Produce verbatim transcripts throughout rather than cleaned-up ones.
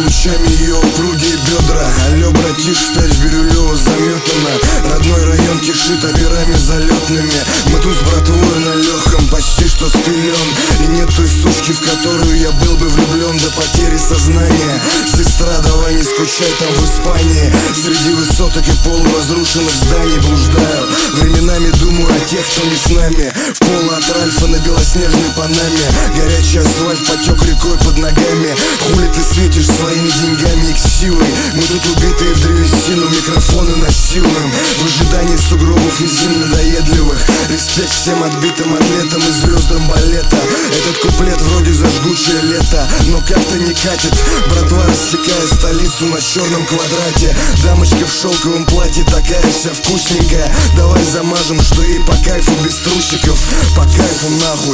ключами ее упругие бедра. Алло, братиш, впять в Бирюлево заметано. Родной район кишит операми залетными. Мы тут с братвой на легком, почти что спилен. И нет той сушки, в которую я был бы влюблен до потери сознания. Сестра, давай не скучай там в Испании. Среди высоток и полуразрушенных зданий блуждаю. Временами думаю о тех, кто не с нами. В поло от Ральфа на белоснежной Панаме. Горячий асфальт потек рекой под ногами. Хули ты светишь своими деньгами и ксивой? Мы тут убитые в древесину, микрофоны насилуем. В ожидании сугробов и зим надоедливых. Респект всем отбитым атлетам и звездам балета. Этот куплет вроде за жгучее лето, но как-то не катит. Братва рассекает столицу на черном квадрате. Дамочка в шелковом платье такая вся вкусненькая. Давай замажем, что ей по кайфу без трусиков. По кайфу нахуй.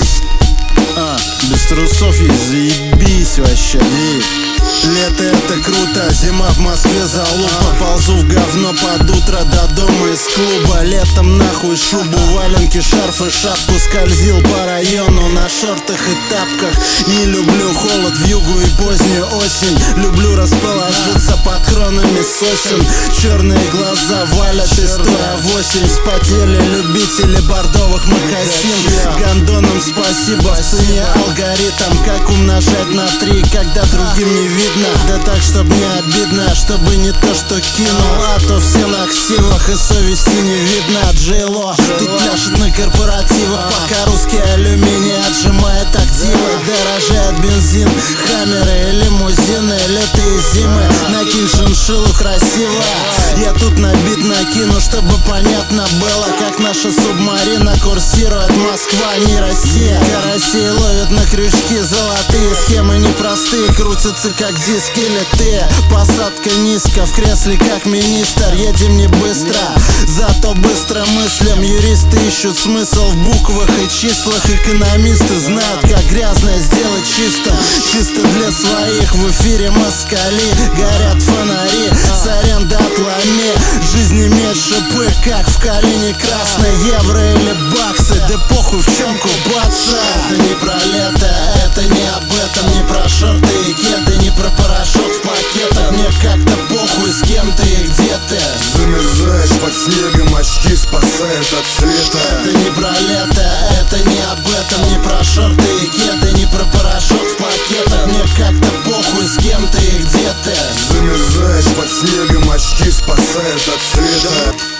А, без трусов ей заебись вообще, ей. Лето это круто, зима в Москве залупа. Ползу в говно под утро до дома из клуба. Летом нахуй шубу, валенки, шарф и шапку. Скользил по району на шортах и тапках. Не люблю холод, вьюгу и позднюю осень. Люблю расположиться под кронами сосен. Черные глаза валят из стоя восемь. Вспотели любители бордовых мокасин. Гондонам спасибо, в цене алгоритм. Как умножать на три, когда другим не видно. Да так, чтоб не обидно, чтобы не то, что кинул. А то все на ксивах и совести не видно. Джейло тут пляшет на корпоративах, пока русский алюминий отжимает активы. Дорожает бензин, хаммеры и лимузины. Лето и зимы, накинь шиншиллу красиво. Я тут на бит накину, чтобы понятно было, как наша субмарина курсирует. Москва, не Россия. Карасей ловят на крючки золотые. Схемы непростые, крутятся как диски литые. Посадка низко, в кресле как министр. Едем не быстро, зато быстро мыслим. Юристы ищут смысл в буквах и числах. Экономисты знают, как грязное сделать чисто. Чисто для своих, в эфире москали. Горят фонари, сорян да отломи. Жизнь имеет шипы, как в калине красной. Евро или баксы, да похуй в чем купаться. Это не про лето, это не об этом. Не про шорты и кеды, не про порошок в пакетах. Мне как-то похуй, с кем ты и где ты. Замерзаешь под снегом, очки спасают от света. Это не про лето, это не об этом. Не про шорты и кеды, не про порошок в пакетах. Мне как-то похуй, с кем ты и где ты. Замерзаешь под снегом, очки спасают от света.